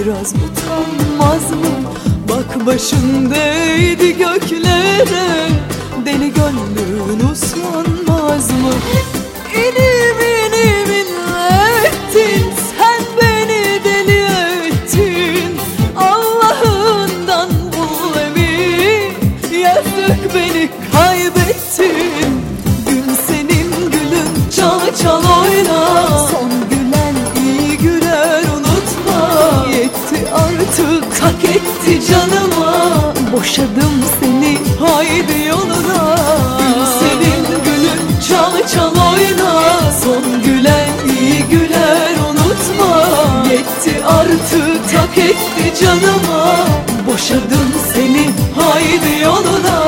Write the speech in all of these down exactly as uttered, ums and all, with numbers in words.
biraz utanmaz mı? Bak başın değdi göklere, deli gönlün uslanmaz mı? İnim inim inlettin, sen beni deli ettin. Allah'ından bul emin, yazık beni kaybettin. Gün senin gülün, çal çal oyna, son gülen iyi güler unutma. Yetti artık, hak etti canıma, boşadım seni haydi yoluna. Gün senin gülün, çal çal oyna, son gülen iyi güler unutma. Yetti artık, hak etti canıma, boşadım seni haydi yoluna.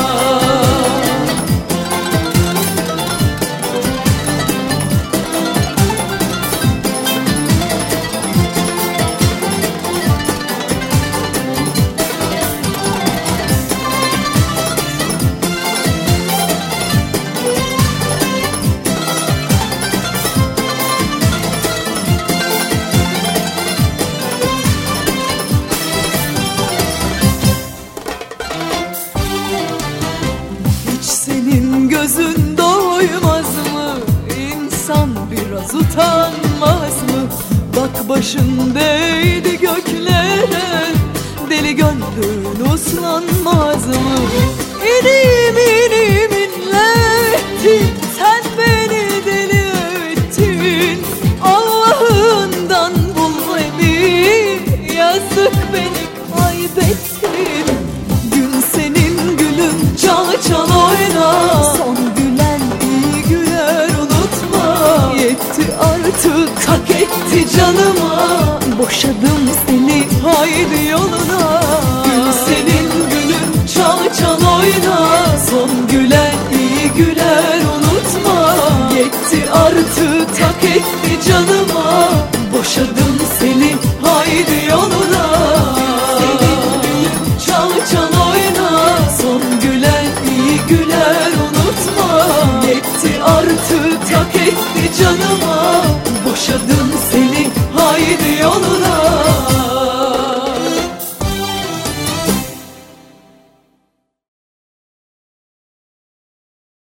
Senin gözün doymaz mı? İnsan biraz utanmaz mı? Bak başın değdi göklere, deli gönlün uslanmaz mı? İnim inim inlettin, sen beni deli ettin. Allah'ından bul emin, yazık beni kaybettin. Gün senin gülün, çal çal oyna, son gülen iyi güler unutma. Yetti artık, hak etti canıma, boşadım seni haydi yoluna. Gün senin gülün, çal çal oyna, son gülen iyi güler unutma. Yetti artık, hak etti canıma, boşadım seni haydi yoluna. Senin gülün, çal çal oyna, son gülen iyi güler unutma. Yetti artık, hak etti canıma, boşadım seni haydi yoluna.